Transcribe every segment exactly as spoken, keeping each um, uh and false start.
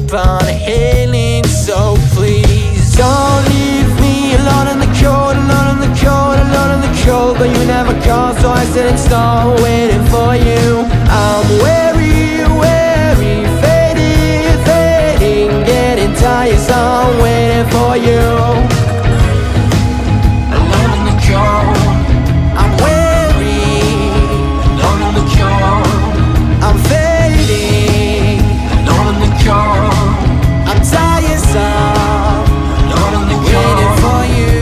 keep on hailing. So please don't leave me alone in the cold, alone in the cold, alone in the cold. But you never called, so I sit and stall, waiting for you. I'm weary, weary, fading, fading, getting tired, so I'm waiting for you. Alone in the cold, I'm weary, alone in the cold, I'm fading, alone in the cold, I'm tired, so alone in the cold, waiting for you.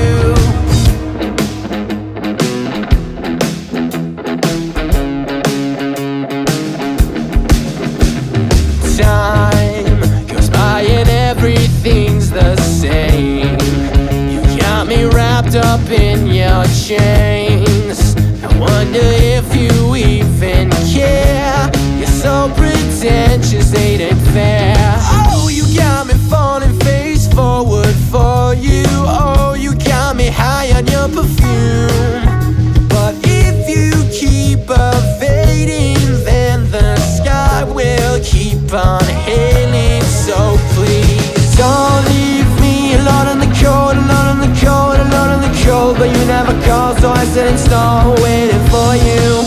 Time goes by and everything's the same. You got me wrapped up in your chains. I wonder if you even care. You're so pretentious, ain't it fair? Oh, you got me falling face forward for you. Oh, you got me high on your perfume. But if you keep evading, then the sky will keep on hailing. So please don't leave me alone in the cold, alone in the cold, alone in the cold. But you never called, so I sit and stall, waiting for you.